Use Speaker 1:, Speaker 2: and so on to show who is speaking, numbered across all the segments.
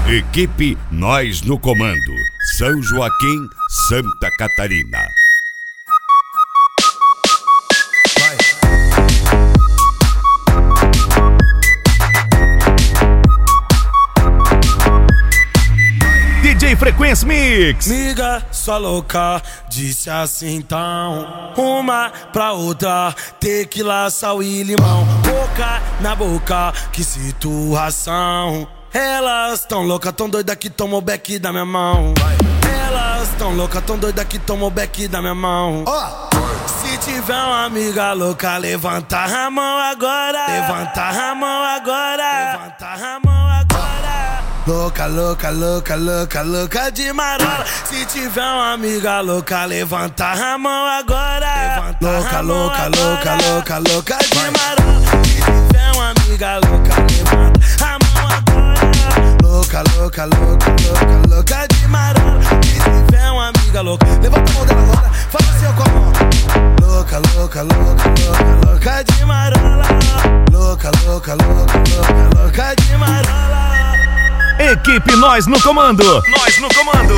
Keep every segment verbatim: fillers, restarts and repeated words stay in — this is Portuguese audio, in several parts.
Speaker 1: Equipe Nós no Comando, São Joaquim, Santa Catarina.
Speaker 2: D J Frequência Mix.
Speaker 3: Miga, sua louca, disse assim então. Uma pra outra, tequila, sal e limão. Boca na boca, que situação. Elas tão louca, tão doida que tomou o beck da minha mão. Elas tão louca, tão doida que tomou o beck da minha mão. Se tiver uma amiga louca, levanta a mão agora. Levanta a mão agora. Levanta a mão agora. Louca, louca, louca, louca, louca de marola. Se tiver uma amiga louca, levanta a mão agora. Louca, louca, louca, louca, louca de marola. Se tiver uma amiga louca, levanta a mão agora. Louca, louca, louca, louca, louca de marola. Se tiver uma amiga louca, levanta a mão dela agora. Fala assim com a mão. Louca, louca, louca, louca, louca de marola. Louca, louca, louca, louca, louca de marola.
Speaker 2: Equipe Nós no Comando. Nós no Comando.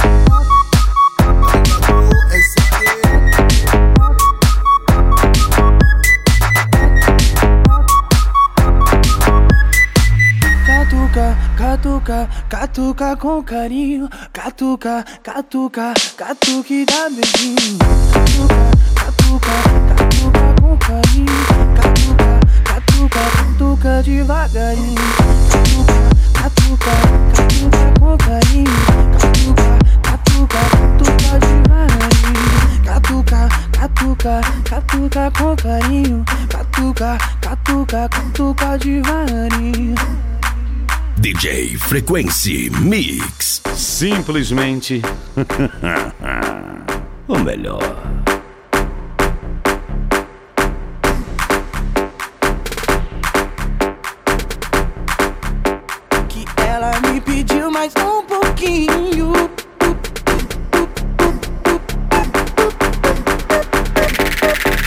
Speaker 4: Catuca, catuca, catuca com carinho. Catuca, catuca, catuque dá beijinho. Catuca, catuca, catuca com carinho. Catuca, catuca, catuca devagarinho. Catuca, catuca com carinho. Catuca, catuca, catuca devagarinho. Catuca, catuca, catuca com carinho. Catuca, catuca, catuca devagarinho.
Speaker 1: D J Frequência Mix.
Speaker 2: Simplesmente o melhor.
Speaker 4: Ela me pediu mais um pouquinho.